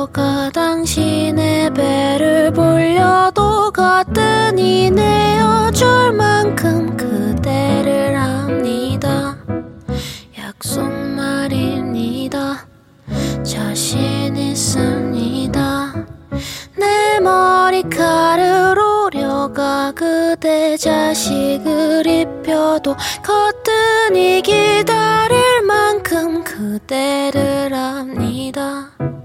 달려가 당신의 배를 불려도 가뜩이 내어줄 만큼 그대를 합니다. 약속 말입니다. 자신 있습니다. 내 머리카락을 오려가 그대 자식을 입혀도 거뜬히 기다릴 만큼 그대를 합니다.